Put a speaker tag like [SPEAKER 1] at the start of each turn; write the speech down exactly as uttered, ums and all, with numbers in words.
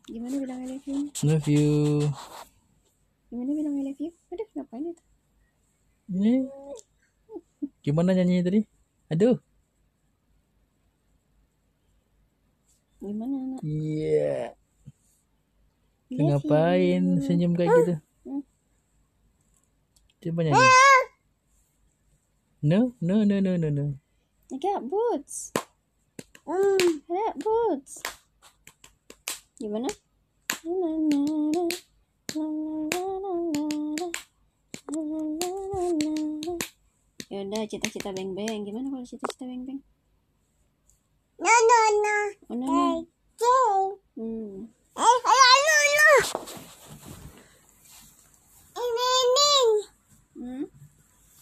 [SPEAKER 1] Gimana bilang I love you?
[SPEAKER 2] Love you.
[SPEAKER 1] Gimana bilang I love you? Aduh, ngapain itu?
[SPEAKER 2] Ini gimana nyanyi tadi? Aduh.
[SPEAKER 1] Gimana nak?
[SPEAKER 2] Iya.
[SPEAKER 1] Love
[SPEAKER 2] Ngapain
[SPEAKER 1] you.
[SPEAKER 2] senyum kayak gitu?
[SPEAKER 1] Hmm.
[SPEAKER 2] Coba nyanyi. No, no, no, no, no, no.
[SPEAKER 1] I got boots. I got boots. Gimana? La, la, la, la. La, la, la, la, la. La, la, la, la, la. Yaudah, cita-cita beng-beng. Gimana kalau cita-cita beng-beng?
[SPEAKER 3] No, no, no.
[SPEAKER 1] Oh, no, no.
[SPEAKER 3] Okay.
[SPEAKER 1] Hmm.
[SPEAKER 3] Eh, no, no, no. Ini, ini.
[SPEAKER 1] Hmm?